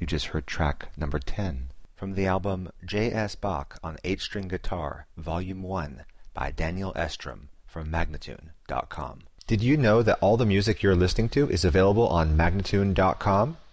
You just heard track number 10 from the album J.S. Bach on 8-String Guitar, Volume 1 by Daniel Estrom from Magnatune.com. Did you know that all the music you're listening to is available on Magnatune.com?